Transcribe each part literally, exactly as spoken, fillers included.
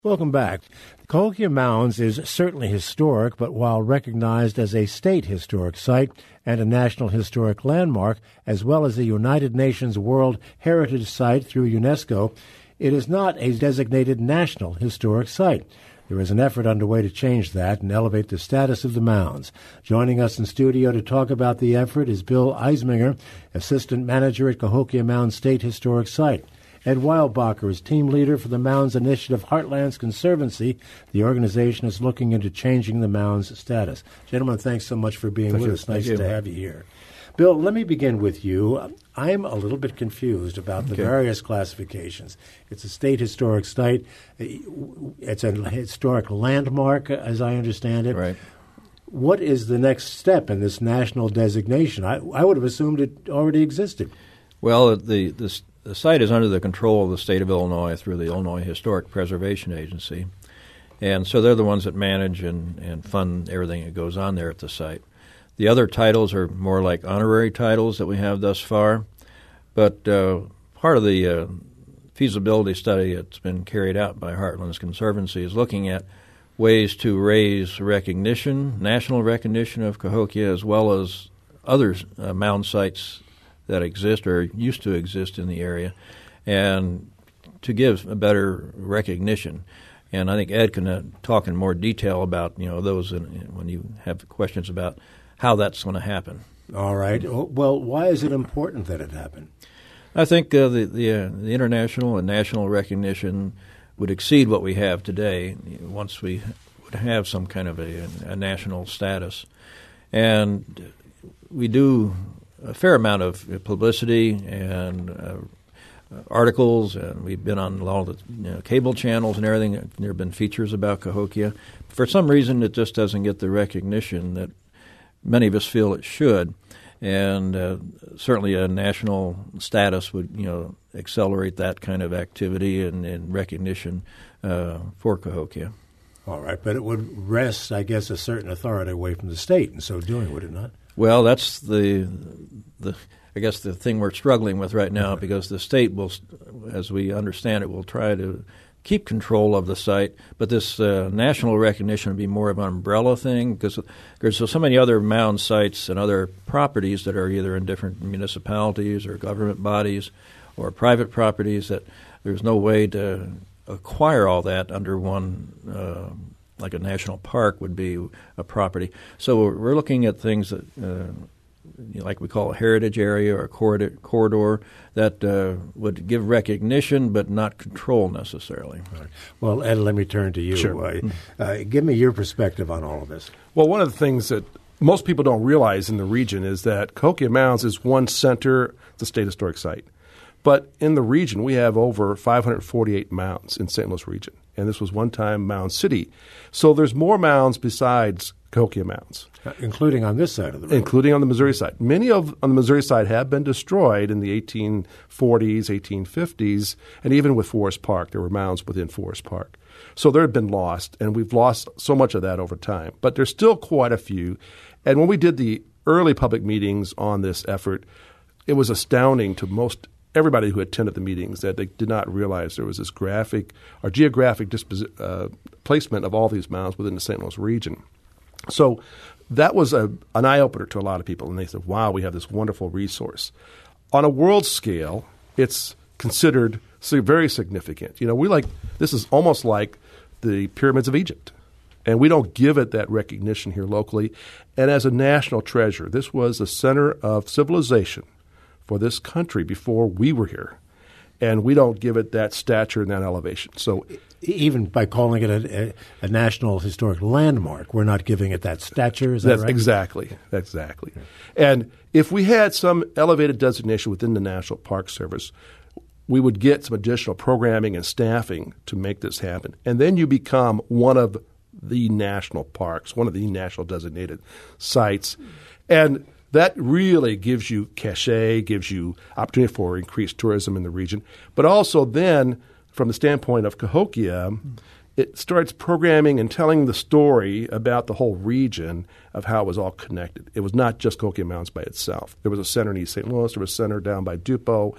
Welcome back. Cahokia Mounds is certainly historic, but while recognized as a state historic site and a National Historic Landmark, as well as a United Nations World Heritage Site through UNESCO, it is not a designated National Historic Site. There is an effort underway to change that and elevate the status of the mounds. Joining us in studio to talk about the effort is Bill Eisminger, Assistant Manager at Cahokia Mounds State Historic Site. Ed Wildbacher is team leader for the Mounds Initiative Heartlands Conservancy. The organization is looking into changing the mounds status. Gentlemen, thanks so much for being Thank with you. us. Nice Thank to you. have you here. Bill, let me begin with you. I'm a little bit confused about the Okay. various classifications. It's a state historic site. It's a historic landmark, as I understand it. Right. What is the next step in this national designation? I, I would have assumed it already existed. Well, the, the the site is under the control of the state of Illinois through the Illinois Historic Preservation Agency, and so they're the ones that manage and, and fund everything that goes on there at the site. The other titles are more like honorary titles that we have thus far, but uh, part of the uh, feasibility study that's been carried out by Heartlands Conservancy is looking at ways to raise recognition, national recognition of Cahokia, as well as other uh, mound sites that exist or used to exist in the area, and to give a better recognition. And I think Ed can uh, talk in more detail about you know those in, when you have questions about how that's going to happen. All right. Well, why is it important that it happen? I think uh, the the, uh, the international and national recognition would exceed what we have today once we would have some kind of a, a national status. And we do a fair amount of publicity and uh, articles, and we've been on all the you know, cable channels and everything. There have been features about Cahokia. For some reason, it just doesn't get the recognition that many of us feel it should, and uh, certainly a national status would, you know, accelerate that kind of activity and, and recognition uh, for Cahokia. All right, but it would wrest, I guess, a certain authority away from the state in so doing, would it not? Well, that's the the I guess the thing we're struggling with right now, because the state will, as we understand it, will try to keep control of the site, but this uh, national recognition would be more of an umbrella thing, because there's so many other mound sites and other properties that are either in different municipalities or government bodies or private properties that there's no way to acquire all that under one, uh, like a national park would be a property. So we're looking at things that uh, like we call a heritage area or a corridor, corridor that uh, would give recognition but not control necessarily. Right. Well, Ed, let me turn to you. Sure. Uh, uh, give me your perspective on all of this. Well, one of the things that most people don't realize in the region is that Cahokia Mounds is one center, it's a state historic site. But in the region, we have over five hundred forty-eight mounds in Saint Louis region, and this was one time Mound City. So there's more mounds besides Cahokia Mounds. Uh, including on this side of the road. Including on the Missouri side. Many of on the Missouri side have been destroyed in the eighteen forties, eighteen fifties, and even with Forest Park. There were mounds within Forest Park. So they have been lost, and we've lost so much of that over time. But there's still quite a few. And when we did the early public meetings on this effort, it was astounding to most everybody who attended the meetings that they did not realize there was this graphic or geographic disposi- uh, placement of all these mounds within the Saint Louis region. So that was a, an eye-opener to a lot of people, and they said, wow, we have this wonderful resource. On a world scale, it's considered very significant. You know, we like this is almost like the pyramids of Egypt, and we don't give it that recognition here locally. And as a national treasure, this was the center of civilization for this country before we were here, and we don't give it that stature and that elevation. So even by calling it a, a, a National Historic Landmark, we're not giving it that stature, is that that's right? Exactly, exactly. And if we had some elevated designation within the National Park Service, we would get some additional programming and staffing to make this happen. And then you become one of the national parks, one of the national designated sites. And that really gives you cachet, gives you opportunity for increased tourism in the region. But also then, from the standpoint of Cahokia, it starts programming and telling the story about the whole region of how it was all connected. It was not just Cahokia Mounds by itself. There was a center in East Saint Louis. There was a center down by Dupo.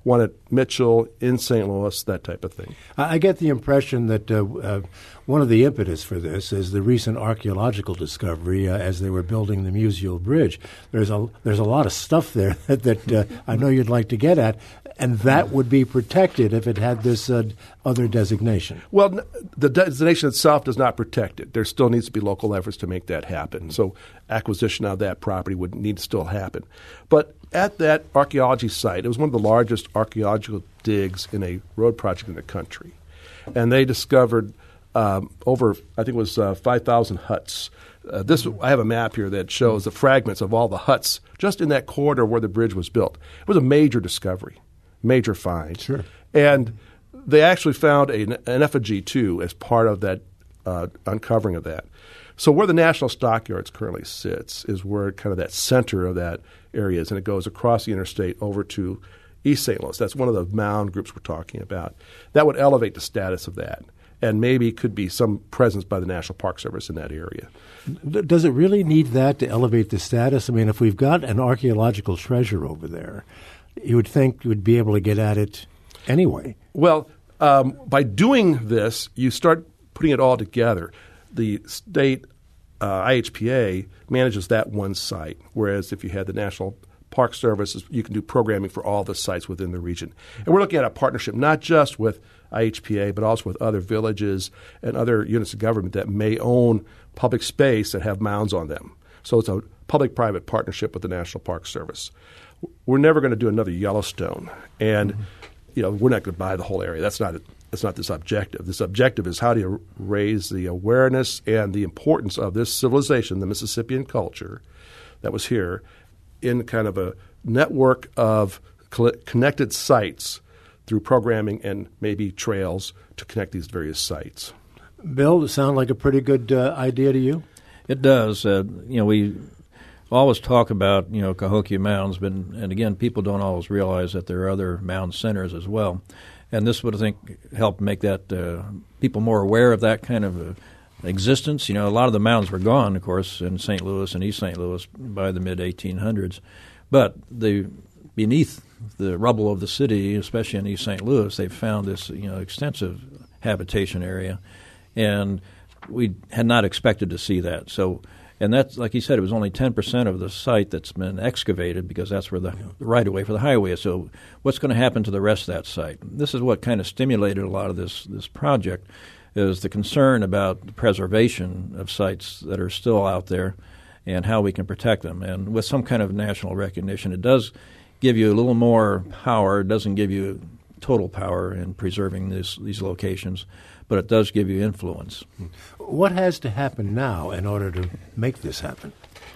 one at Mitchell, in Saint Louis, that type of thing. I get the impression that uh, uh, one of the impetus for this is the recent archaeological discovery uh, as they were building the Musial Bridge. There's a there's a lot of stuff there that, that uh, I know you'd like to get at, and that would be protected if it had this uh, other designation. Well, the designation itself does not protect it. There still needs to be local efforts to make that happen. So acquisition of that property would need to still happen. But at that archaeology site, it was one of the largest archaeological digs in a road project in the country. And they discovered um, over, I think it was uh, five thousand huts. Uh, this I have a map here that shows the fragments of all the huts just in that corridor where the bridge was built. It was a major discovery, major find. Sure. And they actually found a, an effigy, too, as part of that uh, uncovering of that. So where the National Stockyards currently sits is where kind of that center of that area is, and it goes across the interstate over to East Saint Louis. That's one of the mound groups we're talking about. That would elevate the status of that, and maybe could be some presence by the National Park Service in that area. Does it really need that to elevate the status? I mean, if we've got an archaeological treasure over there, you would think you would be able to get at it anyway. Well, um, by doing this, you start putting it all together. The state uh, I H P A manages that one site, whereas if you had the National Park Service, you can do programming for all the sites within the region. And we're looking at a partnership not just with I H P A, but also with other villages and other units of government that may own public space that have mounds on them. So it's a public-private partnership with the National Park Service. We're never going to do another Yellowstone, and mm-hmm. you know we're not going to buy the whole area. That's not that's not this objective. This objective is how do you raise the awareness and the importance of this civilization, the Mississippian culture that was here, in kind of a network of connected sites through programming and maybe trails to connect these various sites. Bill, does it sound like a pretty good uh, idea to you? It does. Uh, you know, we always talk about, you know, Cahokia Mounds, but, and again, people don't always realize that there are other mound centers as well. And this would, I think, help make that uh, people more aware of that kind of uh, existence. You know, a lot of the mounds were gone, of course, in Saint Louis and East Saint Louis by the mid eighteen hundreds. But the beneath the rubble of the city, especially in East Saint Louis, they've found this, you know, extensive habitation area. And we had not expected to see that. So, and that's, like you said, it was only ten percent of the site that's been excavated because that's where the right-of-way for the highway is. So what's going to happen to the rest of that site? This is what kind of stimulated a lot of this, this project, is the concern about the preservation of sites that are still out there and how we can protect them. And with some kind of national recognition, it does give you a little more power. It doesn't give you total power in preserving this, these locations, but it does give you influence. What has to happen now in order to make this happen?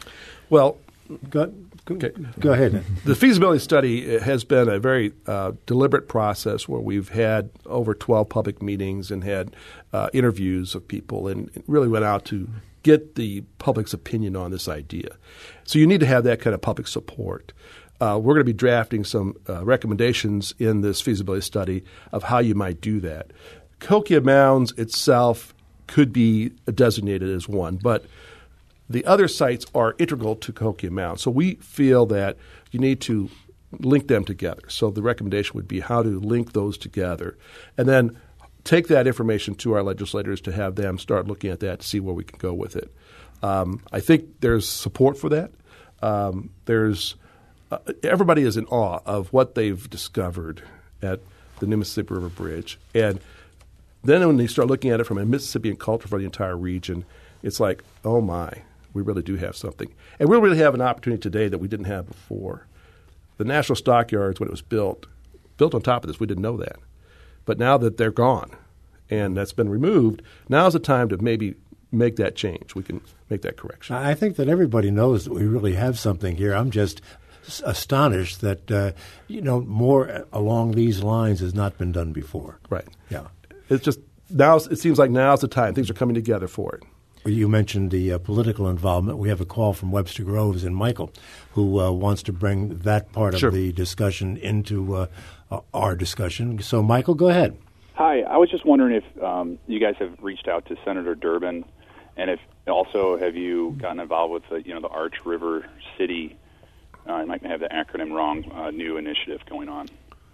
Well, go, go, okay. go ahead. The feasibility study has been a very uh, deliberate process where we've had over twelve public meetings and had uh, interviews of people and really went out to get the public's opinion on this idea. So you need to have that kind of public support. Uh, we're going to be drafting some uh, recommendations in this feasibility study of how you might do that. Cahokia Mounds itself could be designated as one, but the other sites are integral to Cahokia Mounds. So we feel that you need to link them together. So the recommendation would be how to link those together and then take that information to our legislators to have them start looking at that to see where we can go with it. Um, I think there's support for that. Um, there's uh, everybody is in awe of what they've discovered at the New Mississippi River Bridge. And then when they start looking at it from a Mississippian culture for the entire region, it's like, oh my, we really do have something. And we really have an opportunity today that we didn't have before. The National Stockyards, when it was built, built on top of this. We didn't know that. But now that they're gone and that's been removed, now's the time to maybe make that change. We can make that correction. I think that everybody knows that we really have something here. I'm just astonished that, uh, you know, more along these lines has not been done before. Right. Yeah. It's just now it seems like now's the time. Things are coming together for it. You mentioned the uh, political involvement. We have a call from Webster Groves and Michael, who uh, wants to bring that part of sure. the discussion into uh, our discussion. So, Michael, go ahead. Hi. I was just wondering if um, you guys have reached out to Senator Durbin, and if also have you gotten involved with the, you know, the Arch River City, uh, I might have the acronym wrong, uh, new initiative going on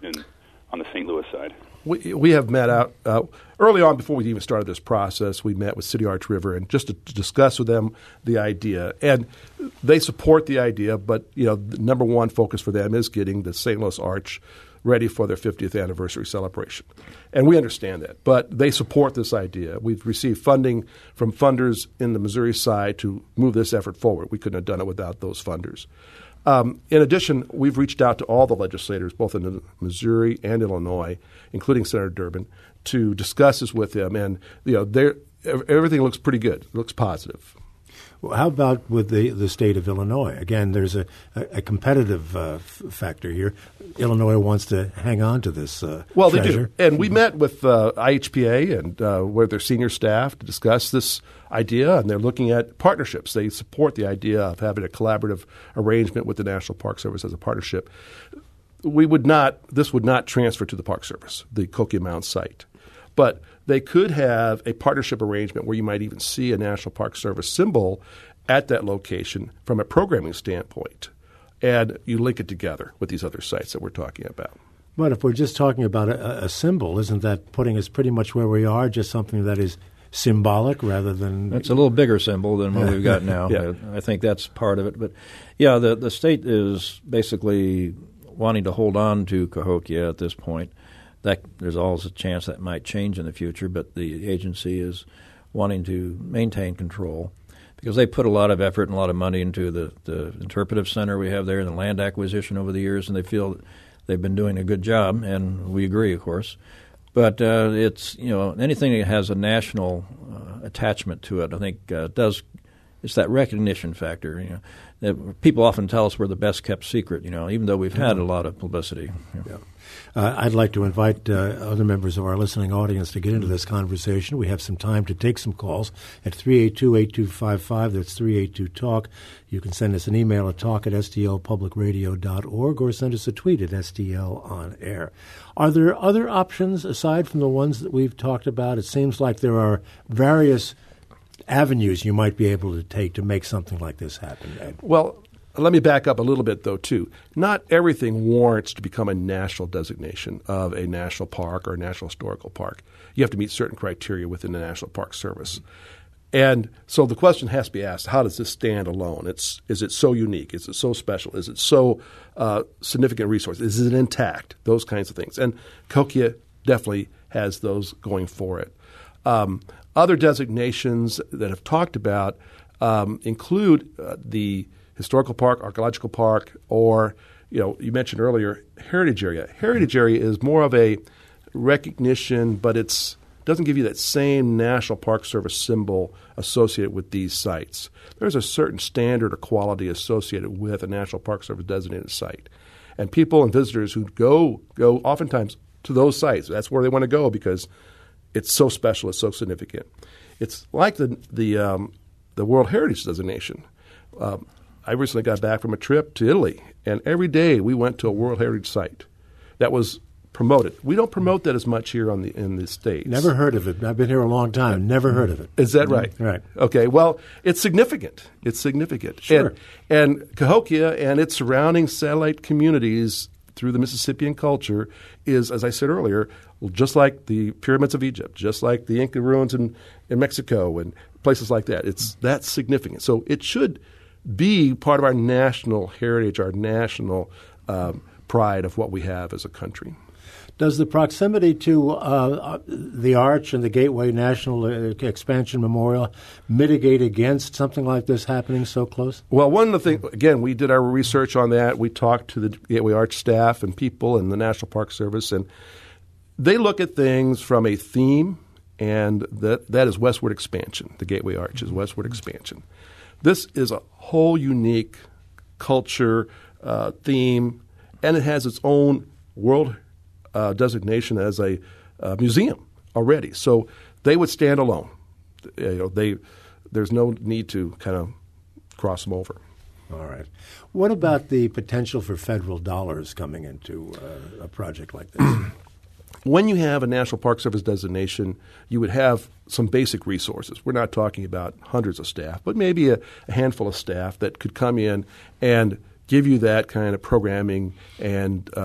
in on the Saint Louis side? We we have met out uh, early on before we even started this process. We met with City Arch River and just to, to discuss with them the idea, and they support the idea. But you know, the number one focus for them is getting the Saint Louis Arch ready for their fiftieth anniversary celebration, and we understand that. But they support this idea. We've received funding from funders in the Missouri side to move this effort forward. We couldn't have done it without those funders. Um, in addition, we've reached out to all the legislators, both in Missouri and Illinois, including Senator Durbin, to discuss this with them. And you know, they're, everything looks pretty good. It looks positive. Well, how about with the, the state of Illinois? Again, there's a, a, a competitive uh, f- factor here. Illinois wants to hang on to this uh, well, treasure. they do. And we met with uh, I H P A and uh, with their senior staff to discuss this idea, and they're looking at partnerships. They support the idea of having a collaborative arrangement with the National Park Service as a partnership. We would not – this would not transfer to the Park Service, the Cahokia Mound site. But they could have a partnership arrangement where you might even see a National Park Service symbol at that location from a programming standpoint, and you link it together with these other sites that we're talking about. But if we're just talking about a, a symbol, isn't that putting us pretty much where we are, just something that is symbolic rather than – It's a little bigger symbol than what we've got now. Yeah. I think that's part of it. But, yeah, the, the state is basically wanting to hold on to Cahokia at this point. That there's always a chance that might change in the future, but the agency is wanting to maintain control because they put a lot of effort and a lot of money into the, the interpretive center we have there and the land acquisition over the years, and they feel they've been doing a good job, and we agree, of course. But uh, it's, you know, anything that has a national uh, attachment to it, I think uh, does it's that recognition factor. You know, that people often tell us we're the best kept secret. You know, even though we've had a lot of publicity. You know. Yeah. Uh, I'd like to invite uh, other members of our listening audience to get into this conversation. We have some time to take some calls at three eight two, eight two five five. That's three eight two talk. You can send us an email at talk at s t l public radio dot org or send us a tweet at S T L on air. Are there other options aside from the ones that we've talked about? It seems like there are various avenues you might be able to take to make something like this happen, Ed. Well, let me back up a little bit, though, too. Not everything warrants to become a national designation of a national park or a national historical park. You have to meet certain criteria within the National Park Service. And so the question has to be asked, how does this stand alone? It's, is it so unique? Is it so special? Is it so uh, significant resource? Is it intact? Those kinds of things. And Cahokia definitely has those going for it. Um, other designations that I've talked about um, include uh, the historical park, archaeological park, or, you know, you mentioned earlier heritage area. Heritage area is more of a recognition, but it's doesn't give you that same National Park Service symbol associated with these sites. There's a certain standard or quality associated with a National Park Service designated site. And people and visitors who go go oftentimes to those sites, that's where they want to go because it's so special, it's so significant. It's like the the um, the World Heritage designation. Um, I recently got back from a trip to Italy, and every day we went to a World Heritage site that was promoted. We don't promote that as much here on the in the States. Never heard of it. I've been here a long time. Never heard of it. Is that right? Right. Okay. Well, it's significant. It's significant. Sure. And, and Cahokia and its surrounding satellite communities through the Mississippian culture is, as I said earlier, just like the pyramids of Egypt, just like the Inca ruins in, in Mexico and places like that. It's that's significant. So it should be part of our national heritage, our national um, pride of what we have as a country. Does the proximity to uh, the Arch and the Gateway National Expansion Memorial mitigate against something like this happening so close? Well, one of the things, again, we did our research on that. We talked to the Gateway Arch staff and people and the National Park Service, and they look at things from a theme, and that that is westward expansion. The Gateway Arch is westward expansion. This is a whole unique culture uh, theme, and it has its own world uh, designation as a uh, museum already. So they would stand alone. You know, they there's no need to kind of cross them over. All right. What about the potential for federal dollars coming into uh, a project like this? When you have a National Park Service designation, you would have some basic resources. We're not talking about hundreds of staff, but maybe a, a handful of staff that could come in and give you that kind of programming and uh,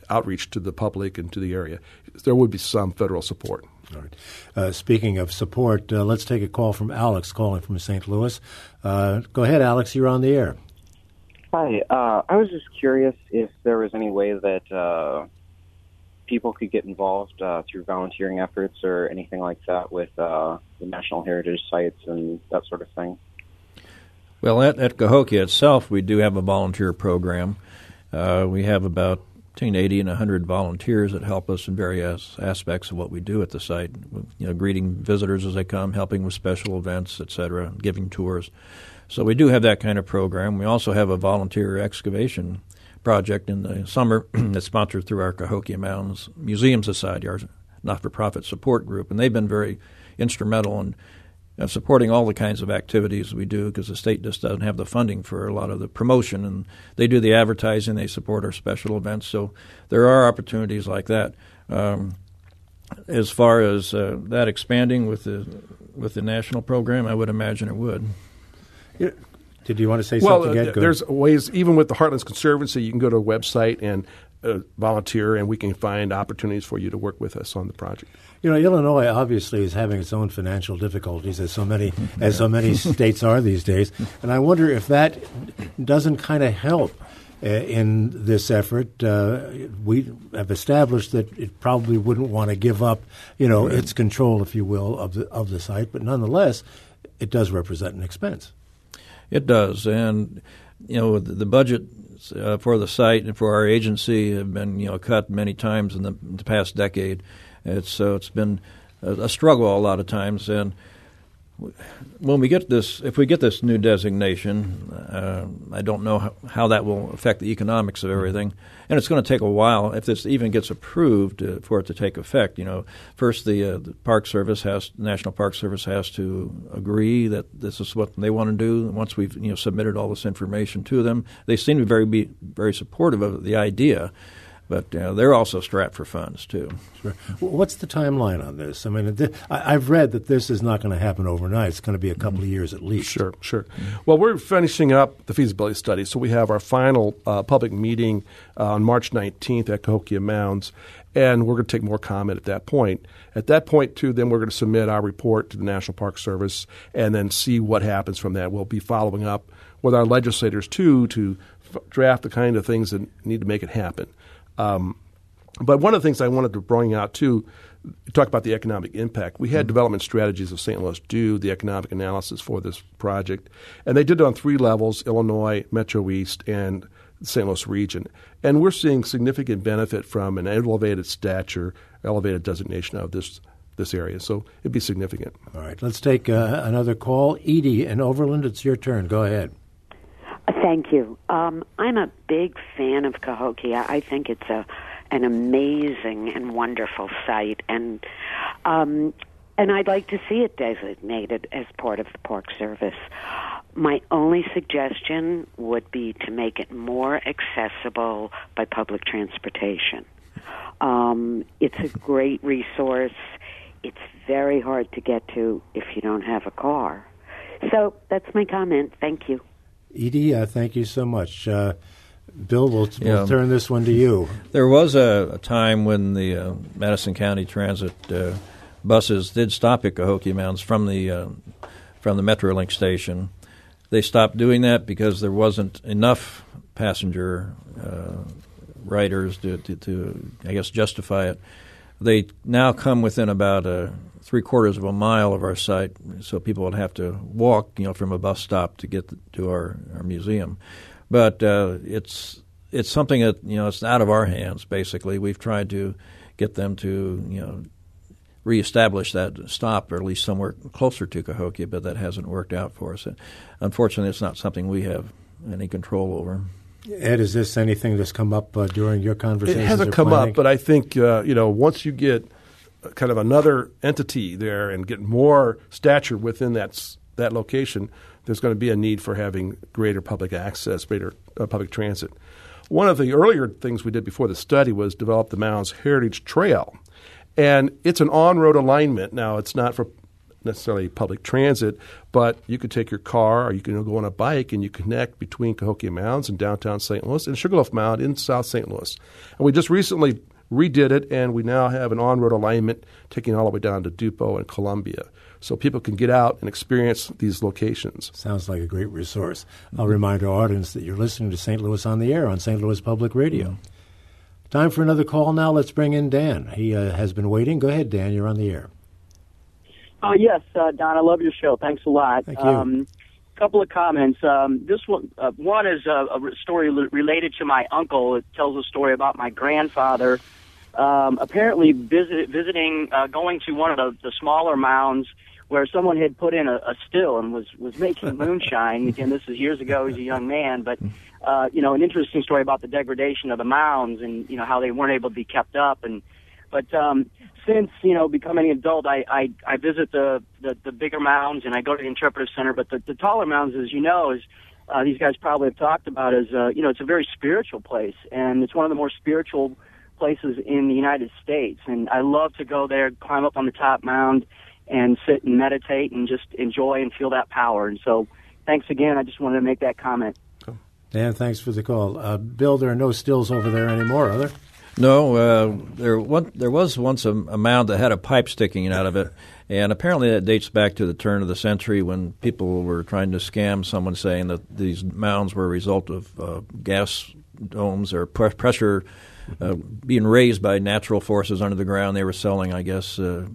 outreach to the public and to the area. There would be some federal support. All right. Uh, speaking of support, uh, let's take a call from Alex calling from Saint Louis. Uh, go ahead, Alex. You're on the air. Hi. Uh, I was just curious if there was any way that uh, people could get involved uh, through volunteering efforts or anything like that with uh, the National Heritage Sites and that sort of thing. Well, at, at Cahokia itself, we do have a volunteer program. Uh, we have about between eighty and one hundred volunteers that help us in various aspects of what we do at the site, you know, greeting visitors as they come, helping with special events, et cetera, giving tours. So we do have that kind of program. We also have a volunteer excavation project in the summer that's sponsored through our Cahokia Mountains Museum Society, our not-for-profit support group, and they've been very instrumental in uh, supporting all the kinds of activities we do because the state just doesn't have the funding for a lot of the promotion, and they do the advertising, they support our special events, so there are opportunities like that. Um, as far as uh, that expanding with the with the national program, I would imagine it would. Yeah. Did you want to say well, something? Well, uh, there's ways, even with the Heartlands Conservancy, you can go to a website and uh, volunteer, and we can find opportunities for you to work with us on the project. You know, Illinois obviously is having its own financial difficulties, as so many as so many states are these days, and I wonder if that doesn't kind of help uh, in this effort. Uh, we have established that it probably wouldn't want to give up, you know, right. its control, if you will, of the of the site, but nonetheless, it does represent an expense. It does, and you know the, the budget uh, for the site and for our agency have been you know cut many times in the, in the past decade. It's so it's been a, a struggle a lot of times, and when we get this, if we get this new designation, uh, I don't know how, how that will affect the economics of everything, and it's going to take a while if this even gets approved uh, for it to take effect. You know, first the, uh, the Park Service has, National Park Service has to agree that this is what they want to do. Once we've you know submitted all this information to them, they seem to very be very supportive of the idea. But uh, they're also strapped for funds, too. Sure. What's the timeline on this? I mean, th- I've read that this is not going to happen overnight. It's going to be a couple mm-hmm. of years at least. Sure, sure. Mm-hmm. Well, we're finishing up the feasibility study, so we have our final uh, public meeting uh, on March nineteenth at Cahokia Mounds, and we're going to take more comment at that point. At that point, too, then we're going to submit our report to the National Park Service and then see what happens from that. We'll be following up with our legislators, too, to f- draft the kind of things that need to make it happen. Um, but one of the things I wanted to bring out, too, talk about the economic impact. We had mm-hmm. Development Strategies of Saint Louis do the economic analysis for this project, and they did it on three levels, Illinois, Metro East, and the Saint Louis region. And we're seeing significant benefit from an elevated stature, elevated designation of this this area. So it'd be significant. All right. Let's take uh, another call. Edie in Overland, it's your turn. Go ahead. Thank you. Um, I'm a big fan of Cahokia. I think it's a an amazing and wonderful site, and um, and I'd like to see it designated as part of the Park Service. My only suggestion would be to make it more accessible by public transportation. Um, it's a great resource. It's very hard to get to if you don't have a car. So that's my comment. Thank you. Edie, uh, thank you so much. Uh, Bill, we'll, yeah. we'll turn this one to you. There was a, a time when the uh, Madison County Transit uh, buses did stop at Cahokia Mounds from the uh, from the Metrolink station. They stopped doing that because there wasn't enough passenger uh, riders to, to, to, I guess, justify it. They now come within about a three quarters of a mile of our site, so people would have to walk, you know, from a bus stop to get to our, our museum. But uh, it's it's something that you know it's out of our hands. Basically, we've tried to get them to you know reestablish that stop, or at least somewhere closer to Cahokia, but that hasn't worked out for us. Unfortunately, it's not something we have any control over. Ed, is this anything that's come up uh, during your conversations? It hasn't come planning? up, but I think uh, you know once you get kind of another entity there and get more stature within that that location, there's going to be a need for having greater public access, greater uh, public transit. One of the earlier things we did before the study was develop the Mounds Heritage Trail, and it's an on-road alignment. Now, it's not for necessarily public transit, but you could take your car or you can go on a bike and you connect between Cahokia Mounds in downtown Saint Louis and Sugarloaf Mound in South Saint Louis. And we just recently redid it, and we now have an on-road alignment taking all the way down to Dupo and Columbia. So people can get out and experience these locations. Sounds like a great resource. I'll remind our audience that you're listening to Saint Louis on the Air on Saint Louis Public Radio. Mm-hmm. Time for another call now. Let's bring in Dan. He uh, has been waiting. Go ahead, Dan. You're on the air. Uh, yes, uh, Don, I love your show. Thanks a lot. Thank you. Um, couple of comments. Um, this one, uh, one is a, a story l- related to my uncle. It tells a story about my grandfather um, apparently visit, visiting, uh, going to one of the, the smaller mounds where someone had put in a, a still and was, was making moonshine. Again, this is years ago. He was a young man, but uh, you know, an interesting story about the degradation of the mounds and you know how they weren't able to be kept up. And but um, since you know becoming an adult, I I, I visit the, the the bigger mounds and I go to the interpretive center. But the, the taller mounds, as you know, is uh, these guys probably have talked about, is uh, you know it's a very spiritual place, and it's one of the more spiritual places in the United States. And I love to go there, climb up on the top mound, and sit and meditate and just enjoy and feel that power. And so, thanks again. I just wanted to make that comment. Dan, thanks for the call. Uh, Bill, there are no stills over there anymore, are there? No, uh, there one, there was once a, a mound that had a pipe sticking out of it, and apparently that dates back to the turn of the century when people were trying to scam someone saying that these mounds were a result of uh, gas domes or pre- pressure uh, being raised by natural forces under the ground. They were selling, I guess, uh,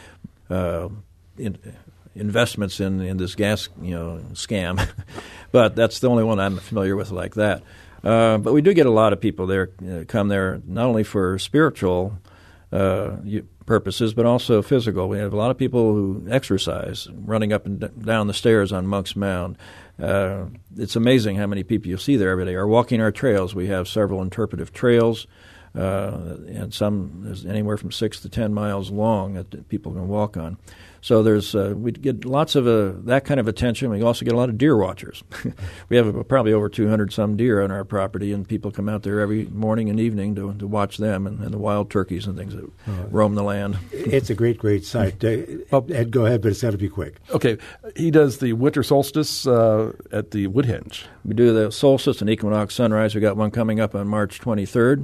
uh, in, investments in, in this gas you know scam. But that's the only one I'm familiar with like that. Uh, but we do get a lot of people there uh, come there not only for spiritual uh, purposes but also physical. We have a lot of people who exercise, running up and d- down the stairs on Monk's Mound. Uh, it's amazing how many people you see there every day. Or walking our trails. We have several interpretive trails, uh, and some there's anywhere from six to ten miles long that people can walk on. So there's uh, we get lots of uh, that kind of attention. We also get a lot of deer watchers. We have uh, probably over two hundred some deer on our property, and people come out there every morning and evening to to watch them and, and the wild turkeys and things that oh, roam the land. It's a great, great sight. Uh, Ed, go ahead, but it's got to be quick. Okay. He does the winter solstice uh, at the Woodhenge. We do the solstice and equinox sunrise. We got one coming up on March twenty-third.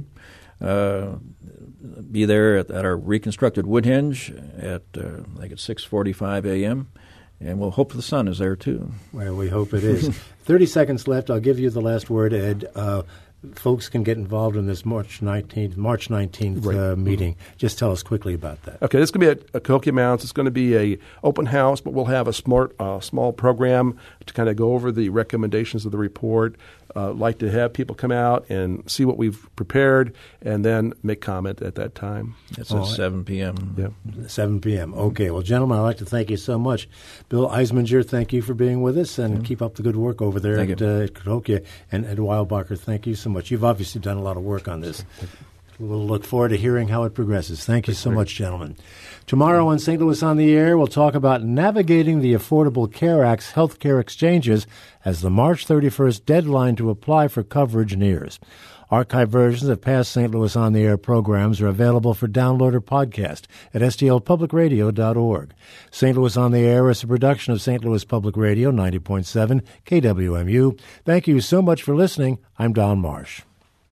Uh, be there at, at our reconstructed Woodhenge at uh, I think it's six forty-five a.m. and we'll hope the sun is there too. Well, we hope it is. Thirty seconds left. I'll give you the last word, Ed. Uh, folks can get involved in this March nineteenth, March nineteenth right. uh, meeting. Mm-hmm. Just tell us quickly about that. Okay, this is going to be at, at Cahokia Mounds. It's going to be a open house, but we'll have a smart, uh, small program to kind of go over the recommendations of the report. Uh, like to have people come out and see what we've prepared and then make comment at that time. It's at seven p.m. Yeah. seven p.m. Okay. Well, gentlemen, I'd like to thank you so much. Bill Eisminger, thank you for being with us, and mm-hmm. keep up the good work over there thank at, uh, at Cahokia. And Ed Weilbacher, thank you so much. You've obviously done a lot of work on this. We'll look forward to hearing how it progresses. Thank you so much, gentlemen. Tomorrow on Saint Louis on the Air, we'll talk about navigating the Affordable Care Act's health care exchanges as the March thirty-first deadline to apply for coverage nears. Archived versions of past Saint Louis on the Air programs are available for download or podcast at S T L public radio dot org. Saint Louis on the Air is a production of Saint Louis Public Radio, ninety point seven K W M U. Thank you so much for listening. I'm Don Marsh.